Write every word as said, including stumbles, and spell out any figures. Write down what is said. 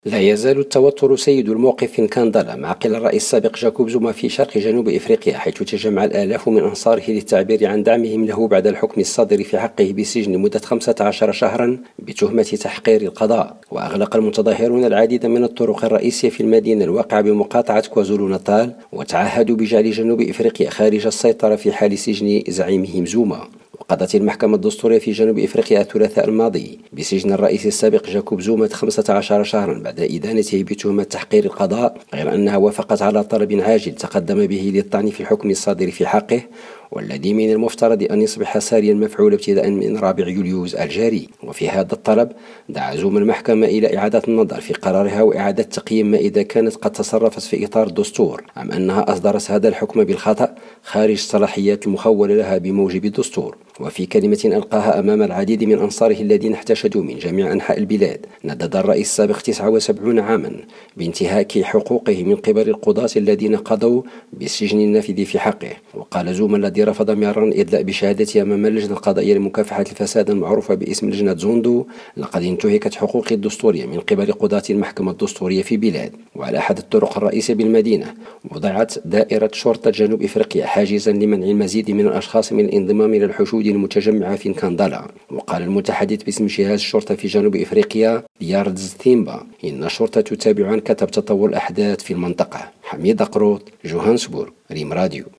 لا يزال التوتر سيد الموقف في كاندالا مع قيل الرئيس السابق جاكوب زوما في شرق جنوب إفريقيا، حيث تجمع الآلاف من أنصاره للتعبير عن دعمهم له بعد الحكم الصادر في حقه بالسجن لمدة خمسة عشر شهرا بتهمة تحقير القضاء. وأغلق المتظاهرون العديد من الطرق الرئيسية في المدينة الواقعة بمقاطعة كوازولو ناتال، وتعهدوا بجعل جنوب إفريقيا خارج السيطرة في حال سجن زعيمهم زوما. وقضت المحكمة الدستورية في جنوب إفريقيا الثلاثاء الماضي بسجن الرئيس السابق جاكوب زوما خمسة عشر شهرا بعد إدانته بتهمة تحقير القضاء، غير أنها وافقت على طلب عاجل تقدم به للطعن في الحكم الصادر في حقه، والذي من المفترض أن يصبح ساريا مفعول ابتداء من رابع يوليوز الجاري. وفي هذا الطلب دعا زوما المحكمة إلى إعادة النظر في قرارها وإعادة تقييم ما إذا كانت قد تصرفت في إطار الدستور أم أنها أصدرت هذا الحكم بالخطأ خارج الصلاحيات المخولة لها بموجب الدستور. وفي كلمة ألقاها أمام العديد من أنصاره الذين احتشدوا من جميع أنحاء البلاد، ندد الرئيس السابق تسعة وسبعين عاما بانتهاك حقوقه من قبل القضاة الذين قضوا بالسجن النافذ في حقه. وقال زوما الذي رفض مرارا الإدلاء بشهادته أمام اللجنة القضائية لمكافحة الفساد المعروفة باسم لجنة زوندو: لقد انتهكت حقوقي الدستورية من قبل قضاة المحكمة الدستورية في بلاد. وعلى أحد الطرق الرئيسية بالمدينة وضعت دائرة شرطة جنوب إفريقيا حاجزا لمنع المزيد من الأشخاص من الانضمام إلى الحشود المتجمعة في كاندالا. وقال المتحدث باسم جهاز الشرطة في جنوب إفريقيا ياردز ثيمبا إن الشرطة تتابع عن كتب تطور الأحداث في المنطقة. حميد قروط، جوهانسبورغ، ريم راديو.